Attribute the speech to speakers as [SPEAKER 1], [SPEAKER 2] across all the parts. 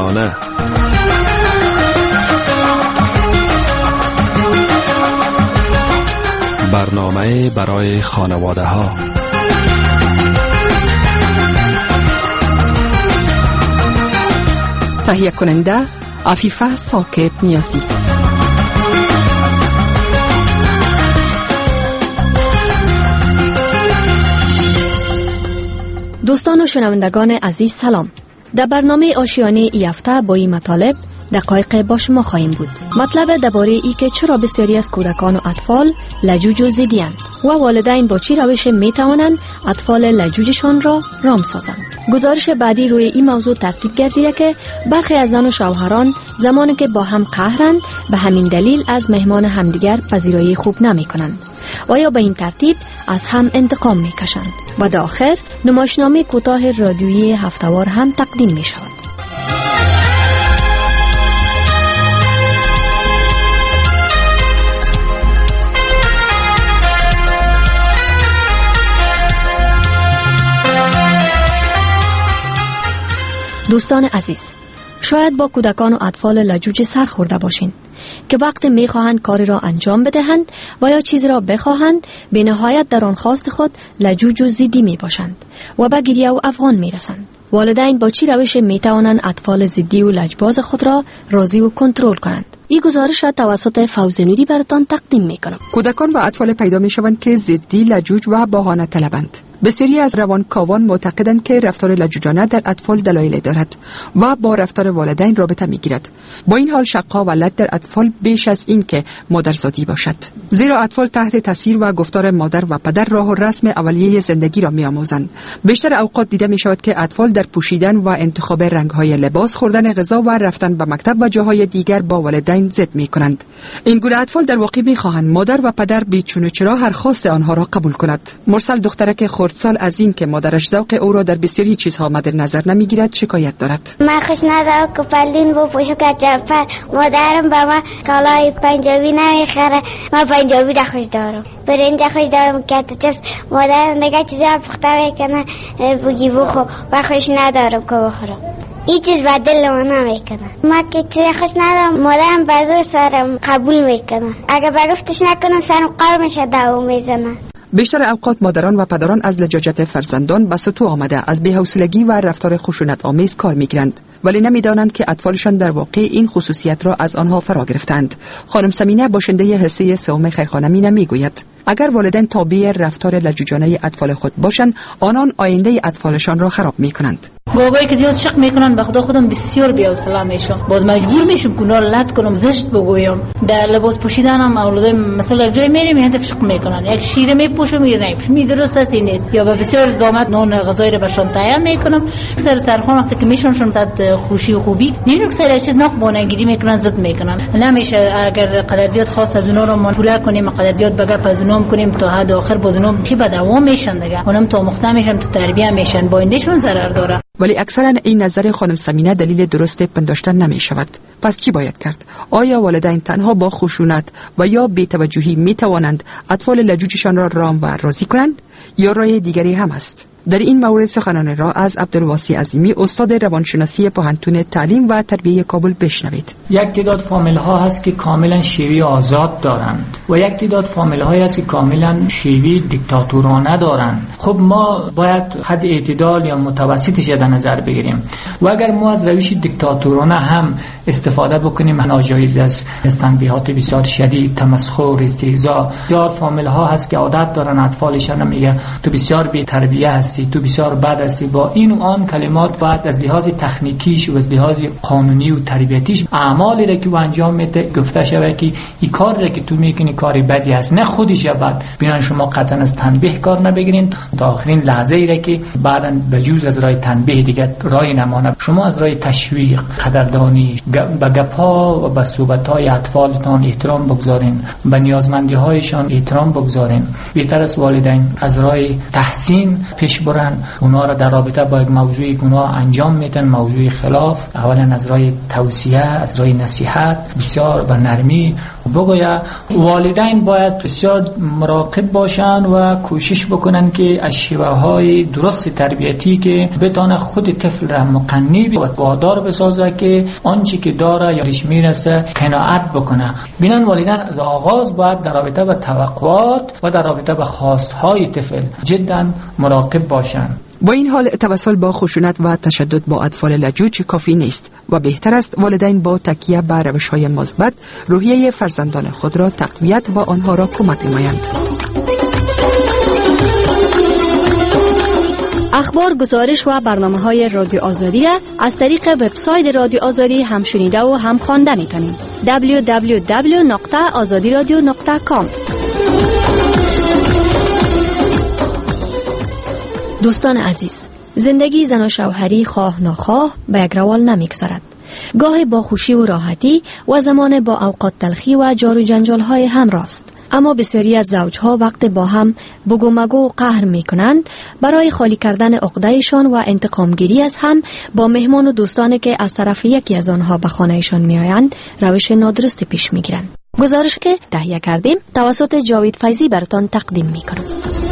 [SPEAKER 1] روزانه. برنامه برای خانواده ها.
[SPEAKER 2] تهیه کننده عفیفه ثاقب نیازی.
[SPEAKER 3] دوستان و شنوندگان عزیز سلام. در برنامه آشیانه ای هفته با این مطالب دقایق با شما خواهیم بود. مطلب درباره ای که چرا بسیاری از کودکان و اطفال لجوج و ضدی‌اند و والدین با چه روش می توانند اطفال لجوجشان را رام سازند. گزارش بعدی روی این موضوع ترتیب گردیده که برخی از زن و شوهران زمانی که با هم قهرند به همین دلیل از مهمان همدیگر پذیرایی خوب نمی کنند و یا به این ترتیب از هم انتقام می کشند. و در آخر نمایشنامه کوتاه رادیویی هفته‌وار هم تقدیم می شود. دوستان عزیز، شاید با کودکان و اطفال لجوج سر خورده باشین که وقتی میخواهند کاری را انجام بدهند و یا چیزی را بخواهند به نهایت در آن خواست خود لجوج و ضدی می باشند و به گریه و افغان می رسند. والدین با چی روش می توانند اطفال ضدی و لجباز خود را راضی و کنترل کنند؟ این گزارش را توسط فوزنوری براتان تقدیم می کنم.
[SPEAKER 2] کودکان و اطفال پیدا می شوند که ضدی، لجوج و بهانه طلبند. بسیاری از روانکاوان معتقدند که رفتار لجوجانه در اطفال دلایل دارد و با رفتار والدین رابطه می‌گیرد. با این حال شقا و لت در اطفال بیش از این که مادرزادی باشد، زیرا اطفال تحت تاثیر و گفتار مادر و پدر راه و رسم اولیه زندگی را می‌آموزند. بیشتر اوقات دیده می‌شود که اطفال در پوشیدن و انتخاب رنگ‌های لباس، خوردن غذا و رفتن به مکتب و جاهای دیگر با والدین ضد می‌کنند. این گونه اطفال در واقع می‌خواهند مادر و پدر بیچون و چرا هر خواست آنها را قبول کند. مرسل دخترک سال از این که مادرش ذوق او را در بسیاری چیزها مد نظر نمیگیرد شکایت دارد.
[SPEAKER 4] من خوش ندارم که پلین بپوشم که جمپر مادرم به من کالای پنجابی نمیخره. من پنجابی را خوش دارم، برنج خوش دارم که چپس مادرم دیگه چیزی ها پخته میکنه بگی بخور و خوش ندارم که بخورم. این چیز به دل من نمیکنه. من که چیزی خوش ندارم مادرم بازو سرم قبول میکنه. اگه بگفتش نکنم سرم قرمش دعوا میزنه.
[SPEAKER 2] بیشتر اوقات مادران و پدران از لجاجت فرزندان به سطوح آمده از بی‌حوصلگی و رفتار خشونت آمیز کار میگیرند، ولی نمیدانند که اطفالشان در واقع این خصوصیت را از آنها فرا گرفتند. خانم سمینه باشنده حصه سوم خیرخانه مینه میگوید اگر والدین تابع رفتار لجوجانه اطفال خود باشند، آنان آینده اطفالشان را خراب میکنند.
[SPEAKER 5] بابایی که زیاد شق میکنن به خدا خودم بسیار بی‌حوصله میشم، باز مجبور میشم کنار لط کنم، زشت بگویم. در لباس پوشیدنم اولاد مثلا جای میریم هدف شق میکنن، یک شیره میپوشم میره نمیپوشم، می درست است نیست، یا به بسیار زحمت نان غذایی رو برشان تیار میکنم. سرخوان وقتی که میشونشون صد خوشی و خوبی میرن سر چیز ناق بونگیری میکنن، زد میکنن. نمیشه اگر قدر زیاد خاص از اونا رو ما پورا کنیم، قدر زیاد بگا از اونا کنیم تا حد آخر باز اونا کی به دوام میشن دیگه، اونم تا مخته میشن تو تربیت میشن، با ایندهشون ضرر داره.
[SPEAKER 2] ولی اکثرا این نظر خانم سمینه دلیل درست پنداشتن نمی شود. پس چی باید کرد؟ آیا والدین تنها با خشونت و یا بی‌توجهی می توانند اطفال لجوجشان را رام و راضی کنند یا راه دیگری هم است؟ در این مورد سخنان را از عبدالواسی عظیمی استاد روانشناسی پوهنتون تعلیم و تربیه کابل بشنوید.
[SPEAKER 6] یک تعداد فامیل ها هست که کاملا شیوی آزاد دارند و یک تعداد فامیل های هست که کاملا شیوی دیکتاتورانه دارند. خب ما باید حد اعتدال یا متوسطش در نظر بگیریم و اگر ما از روش دیکتاتورانه هم استفاده بکنیم ناجایز است. تنبیهات بسیار شدید، تمسخر، استهزاء. بسیار فامیل ها هست که عادت دارن اطفالشان میگه تو بسیار بی تربیه هستی، تو بسیار بد هستی. با این و آن کلمات باید از لحاظ تکنیکیش و از لحاظ قانونی و تربیتیش اعمالی را که او انجام میده گفته شود که این کار را که تو میکنی کاری بدی است، نه خودش بد. ببین شما قطعا از تنبیه کار نبگیرین تا آخرین لحظه ای را که بعداً بجوز از راه تنبیه دیگه راه نمانه، شما از راه تشویق، قدردانی، به گپ‌ها و به صحبت‌های اطفالتان احترام بگذارین، به نیازمندی‌هایشان احترام بگذارین. بهتر است والدین از راه تحسین پیش برن، اونا را در رابطه با یک موضوعی که اونا انجام میدن، موضوع خلاف، اولا از راه توصیه، از راه نصیحت بسیار به نرمی بگویا والدین باید بسیار مراقب باشند و کوشش بکنن که از شیوه‌های درست تربیتی که بتونه خود طفل را مقنی و وادار بسازه که آنچه که داره یا ریش میرسه قناعت بکنه. بینن والدین از آغاز باید در رابطه با توقعات و در رابطه با خواستهای طفل جدا مراقب باشند.
[SPEAKER 2] با این حال توسل با خشونت و تشدد با اطفال لجوج کافی نیست و بهتر است والدین با تکیه بر روش‌های مثبت روحیه فرزندان خود را تقویت و آنها را کمک نمایند.
[SPEAKER 3] اخبار، گزارش و برنامه‌های رادیو آزادی را از طریق وبسایت رادیو آزادی هم شنیده و هم خوانده می‌تونید. www.azadiradio.com. دوستان عزیز، زندگی زن و شوهری خواه ناخواه به یک روال نمی‌گذرد. گاه با خوشی و راحتی و زمان با اوقات تلخی و جار و جنجال های همراه است. اما بسیاری از زوجها وقت با هم بگو مگو و قهر می کنند. برای خالی کردن عقده‌شان و انتقامگیری از هم با مهمان و دوستانی که از طرف یکی از آنها به خانه‌شان می آیند روش نادرست پیش می گیرند. گزارش که تهیه کردیم توسط جاوید فیضی براتان تقدیم می کنم.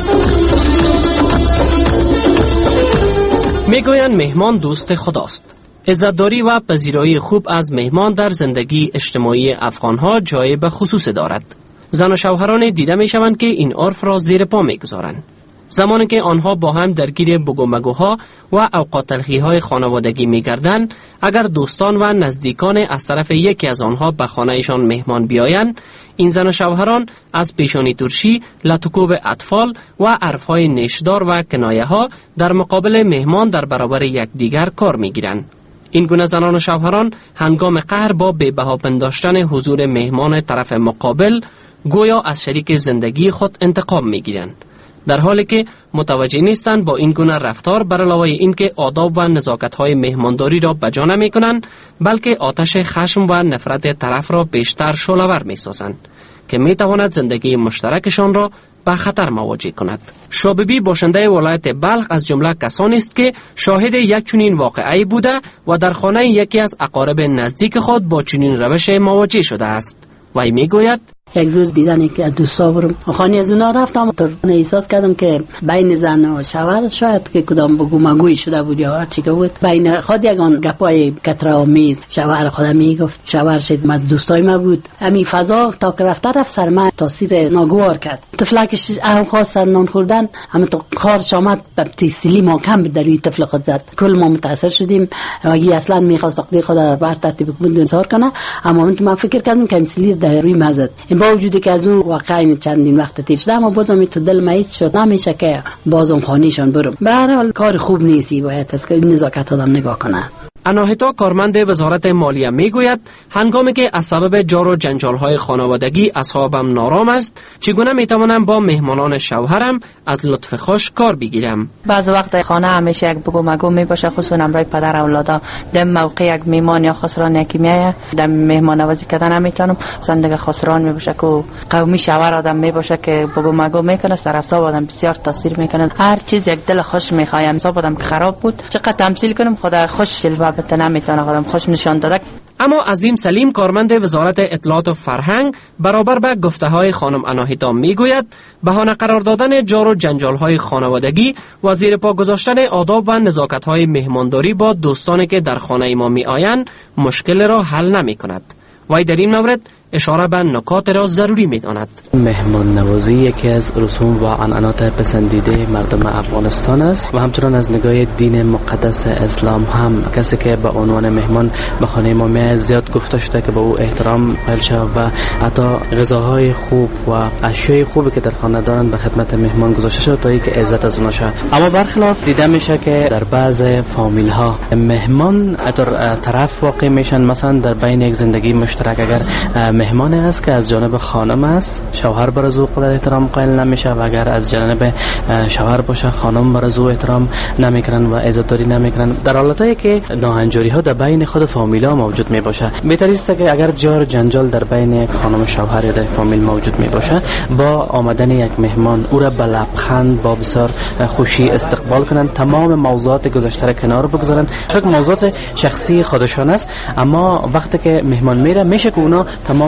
[SPEAKER 7] میگویند مهمان دوست خداست. عزتداری و پذیرایی خوب از مهمان در زندگی اجتماعی افغانها جای به خصوص دارد. زن و شوهران دیده می شوند که این عرف را زیر پا می گذارند. زمانی که آنها با هم درگیر بگو مگوها و اوقات تلخی‌های خانوادگی می گردند، اگر دوستان و نزدیکان از طرف یکی از آنها به خانه‌شان مهمان بیایند، این زن و شوهران از پیشانی ترشی، لطکوب اطفال و حرف‌های نیشدار و کنایه‌ها در مقابل مهمان در برابر یکدیگر کار می‌گیرند. این گونه زنان و شوهران هنگام قهر با بی‌بها پنداشتن حضور مهمان طرف مقابل گویا از شریک زندگی خود انتقام می‌گیرند، در حالی که متوجه نیستند با این گونه رفتار بر علاوه اینکه آداب و نزاکت‌های مهمانداری را بجا نمی‌کنند، بلکه آتش خشم و نفرت طرف را بیشتر شعله‌ور می‌سازند که می‌تواند زندگی مشترکشان را به خطر مواجه کند. شاببی باشنده ولایت بلخ از جمله کسانی است که شاهد یک چنین واقعه‌ای بوده و در خانه یکی از اقارب نزدیک خود با چنین روش مواجه شده است. وی میگوید
[SPEAKER 8] یک روز دیدن که دوستا برم خانه از اونا رفتم، تو احساس کردم که بین زن و شوهر شاید که کدام بگو مگوی شده بود یا هر چی که بود، بین خود یگان گپای کترآمیز شوهر خودم میگفت، شوهر شد از دوستای ما بود. همین فضا تا که رفت سر من تاثیر ناگوار کرد. طفلکش هم خواست سر نان خوردن، همه تو خارش آمد تیسیلی ما کم در روی طفل خود زد. کل ما متاثر شدیم و اصلا میخواست عقده خود بر ترتیب بود انصار کنه، اما من فکر کردم که مثلی در روی مزد. با وجودی که از اون واقعا چندین وقت تیر شده، اما بازم تو دل مایید شد نمیشه که بازم خانهشان برم. به هر حال کار خوب نیستی، باید از که نزاکت آدم نگاه کنه.
[SPEAKER 7] اناهتا کارمند وزارت مالیه میگوید هنگامی که از سبب جار و جنجال‌های خانوادگی اصحابم نارام است، چگونه میتوانم با مهمانان شوهرم از لطف خوش کار بگیرم؟
[SPEAKER 9] بعض وقت خانه همیشه یک بگو مگو میباشه، خصوصا امرای پدر اولادا در موقع یک مهمان یا خسران یکی میایه در مهمان نوازی کردن نمیتونم، مثلا دیگه خسران میباشه که قومی شوهر آدم میباشه که بگو مگو میکنه، سر اعصاب آدم بسیار تاثیر میکنه. هر چیز یک دل خوش میخوایم، حساب آدم خراب بود چقدر تمثیل کنم خدا خوش جلوه بده نمیتونه آدم خوش نشان داده.
[SPEAKER 7] اما عظیم سلیم کارمند وزارت اطلاعات و فرهنگ برابر به گفته‌های خانم اناهتا میگوید بهانه قرار دادن جار و جنجال‌های خانوادگی و زیر پا گذاشتن آداب و نزاکت‌های مهمانداری با دوستانی که در خانه ما میآیند مشکل را حل نمی‌کند. وی در این مورد اشاره به نکات را ضروری می‌داند.
[SPEAKER 10] مهمان نوازی یکی از رسوم و عنعنات پسندیده مردم افغانستان است و همچنان از نگاه دین مقدس اسلام هم کسی که به عنوان مهمان به خانه ما میاد زیاد گفته شده که به او احترام قائل شود و حتی غذاهای خوب و اشیای خوبی که در خانه دارند به خدمت مهمان گذاشته شده تا اینکه عزت از اونها شود. اما برخلاف دیده میشه که در بعض فامیل ها مهمان در طرف واقع میشن. مثلا در بین یک زندگی مشترک اگر مهمان است که از جانب خانم است، شوهر بر از او قدر احترام قائل نمیشه و اگر از جانب شوهر باشه خانم بر از او احترام نمیکنن و عزتداری نمیکنن. در حالتایی که ناهنجاری ها در بین خود فامیلا موجود می باشه، بهتر است که اگر جار جنجال در بین خانم و شوهر در فامیل موجود می باشه، با آمدن یک مهمان او را با لبخند با بسیار خوشی استقبال کنن، تمام موضوعات گذشته را کنار بگذارن. چون موضوعات شخصی خودشان است، اما وقتی که مهمان میره میشه که اونا تمام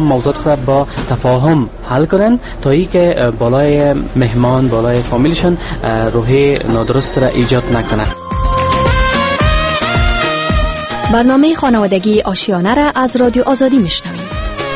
[SPEAKER 10] تمام موضوعات خود با تفاهم حل کنن تا ای که بالای مهمان بالای فامیلشون روحی نادرست را ایجاد نکنه.
[SPEAKER 3] برنامه خانوادگی آشیانه را از رادیو آزادی میشنوید.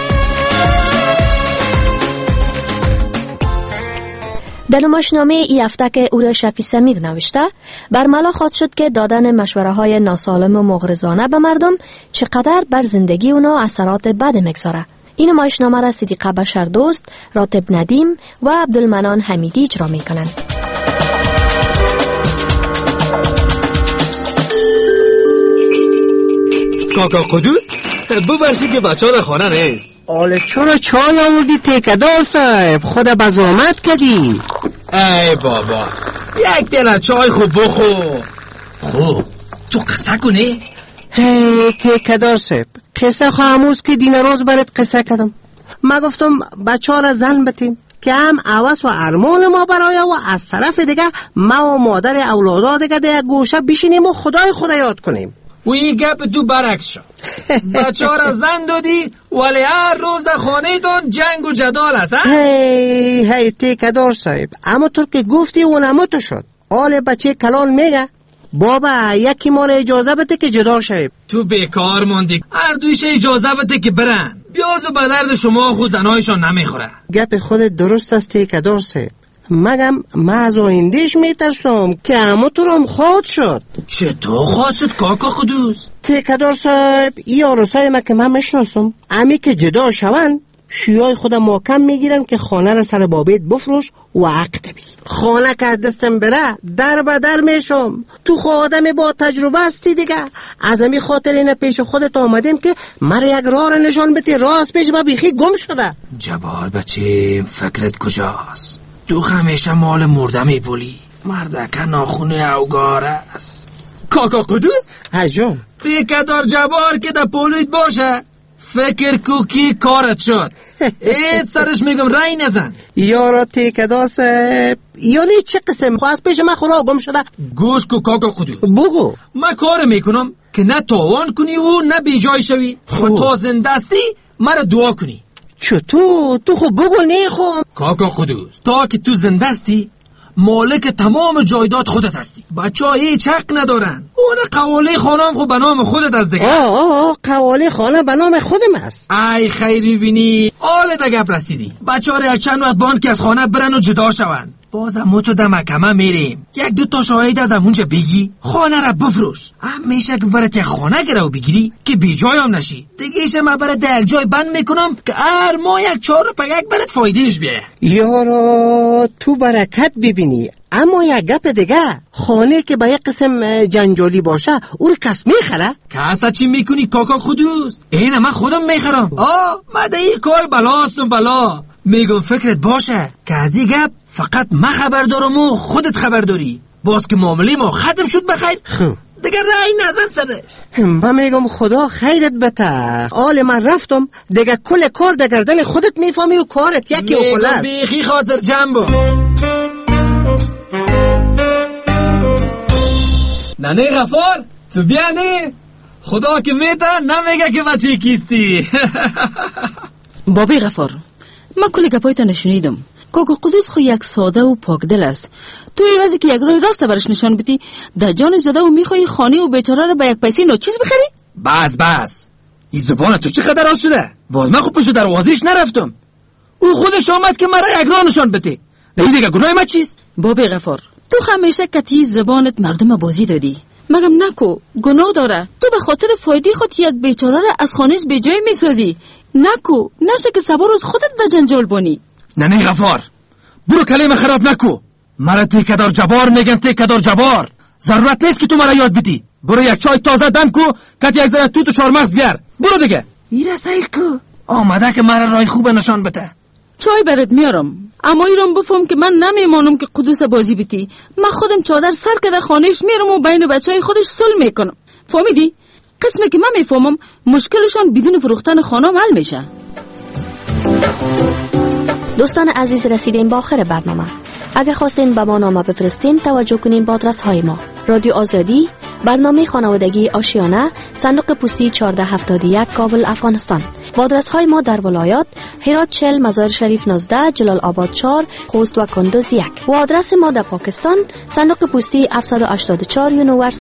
[SPEAKER 3] در نمایشنامه ای هفته که او را شفیع سمیر نوشته، برملا خواد شد که دادن مشوره های ناسالم و مغرضانه به مردم چقدر بر زندگی اونا اثرات بد میگذاره. این نمایشنامه را صدیقه بشردوست، راتب ندیم و عبدالمنان حمیدی اجرا میکنند.
[SPEAKER 11] کاکا قدوس ببرشی که بچه ها خانه نیست.
[SPEAKER 12] آله چرا چای آوردی تکدار صاحب؟ خدا بزامت کدی.
[SPEAKER 11] ای بابا یک دل چای خوب بخور. خوب تو قصه کنی؟
[SPEAKER 12] هی تکدار صاحب قصه خاموز که دین روز برات قصه کدم. ما گفتم بچه ها را زن بتیم که هم عوض و ارمان ما برای و از طرف دیگه ما و مادر اولادا دیگه در گوشه بشینیم و خدای یاد کنیم.
[SPEAKER 11] و این گپ تو برعکس شد. بچه ها را زن دادی ولی هر روز در خانه تون جنگ و جدال هست.
[SPEAKER 12] هی تکدار صاحب اما تو که گفتی اونمو تو شد. آل بچه کلان میگه بابا یکی ما را اجازه بده که جدا شویم.
[SPEAKER 11] تو بیکار موندی. هر دویش اجازه بده که برن. بیازو به درد شما خود زنهایشان نمیخوره.
[SPEAKER 12] گپ خودت درست است تکدار صاحب. مگم ما از آیندهش میترسم که همه تو رام خواد شد.
[SPEAKER 11] چطور خواد شد کاکا قدوس؟
[SPEAKER 12] تکدار صاحب ای آرسای ما که من میشناسم امی که جدا شون شیای خودم محکم میگیرن که خانه را سر بابیت بفروش و عقد بگیر. خانه که دستم بره در به در میشم. تو خود آدمی با تجربه هستی دیگه. از امی خاطر اینه پیش خودت آمدیم که مرا یک راه را نشان بدی. راست پیش ما بیخی گم شده.
[SPEAKER 11] جبار بچه فکرت کجاست؟ تو همیشه مال مرده میبولی. مردکه ناخونه اوگاره است. کاکا قدوس؟
[SPEAKER 12] هجون
[SPEAKER 11] تکدار جبار که در پولویت باشه فکر کوکی کارت شد. ایت سرش میگم رای نزن.
[SPEAKER 12] یارا تکدار صاحب یعنی چه قسم خواست پیش من خورا گم شده؟
[SPEAKER 11] گوش کو کاکا قدوس
[SPEAKER 12] بگو.
[SPEAKER 11] من کار میکنم که نه تاوان کنی و نه بیجای شوی و تا زندستی مرا دعا کنی.
[SPEAKER 12] چطور؟ تو خب بگو نیخوام.
[SPEAKER 11] کاکا قدوس تا که تو زندستی مالک تمام جایداد خودت هستی. بچه ها هیچ حق ندارن. اون قوالی خانم خب به نام خودت از دیگه.
[SPEAKER 12] قوالی خانه به نام خودم است.
[SPEAKER 11] ای خیری بینی آل دگب رسیدی. بچه ها را چند وقت باند که از خانه برن و جدا شون. بازم ما تو در محکمه میریم. یک دو تا شاهد از همونجا بگی خانه را بفروش. همیشه که برات یک خانه گرو بگیری که بی جای هم نشی. دیگه ایشه من برات در یک جای بند میکنم که هر ماه یک 4 پگک برات فایدهش بیه.
[SPEAKER 12] یارا تو برکت ببینی. اما یک گپ دیگه خانه که به یک قسم جنجالی باشه او رو کس میخره؟
[SPEAKER 11] کسا چی میکنی کاکا قدوس؟ اینه من خودم میخرم. من ده این کار بلاستم بلا. میگم فکرت باشه که از این گپ فقط من خبر دارم و خودت خبر داری. باز که معامله ما ختم شد بخیر دیگه رای نزن سرش.
[SPEAKER 12] من میگم خدا خیرت بده. آل من رفتم دیگه کل کار در گردن خودت میفهمی و کارت یکی و کل است.
[SPEAKER 11] میگم بیخی خاطر جنبو. ننه غفار تو بیا نه. خدا که میته نمیگه که بچه کیستی.
[SPEAKER 13] بابی غفار من کلی گپایت نشونیدم. کاکا قدوس خو یک ساده و پاکدل است. تو ایوازی که یک راه راست برش نشان بدی در جانش زده و میخوای خانه و بیچاره رو به یک پیسه ناچیز بخری؟
[SPEAKER 11] بس این زبان تو چقدر راست شده؟ باز من خوب پشت در وازیش نرفتم. او خودش آمد که مرا یک راه نشان بده. دیگه گناه من چیست؟
[SPEAKER 13] بابی غفار تو همیشه کتی زبانت مردم بازی دادی. مگم نکو گناه داره. تو به خاطر فایده خود یک بیچاره را از خانهش به جای میسازی. نکو نشه که سبا روز خودت به جنجال بانی.
[SPEAKER 11] نه غفار برو کلمه خراب نکو. مرا تکدار جبار میگن. تکدار جبار ضرورت نیست که تو مرا یاد بدی. برو یک چای تازه دم کو کت یک ذره توت و چارمغز بیار. برو دیگه. این رسایل کو آمده که مرا راه خوب نشان بده.
[SPEAKER 13] چای برات میارم اما ایران بفهم که من نمیمانم که قدوس بازی بیتی. من خودم چادر سر کده خانهش میرم و بین بچهای خودش صلح میکنم. فهمیدی؟ قسمی که من میفهمم مشکلشان بدون فروختن خانه حل میشه.
[SPEAKER 3] دوستان عزیز رسیدیم با آخر برنامه. اگه خواستین به ما نامه بفرستین توجه کنین با آدرس های ما: رادیو آزادی برنامه خانوادگی آشیانه، صندوق پستی 1471 کابل افغانستان. و آدرس‌های ما در ولایات: هرات 40، مزار شریف 19، جلال آباد 4، خوست و کندوز 1. و آدرس ما در پاکستان: صندوق پستی 784 یونیورسیتی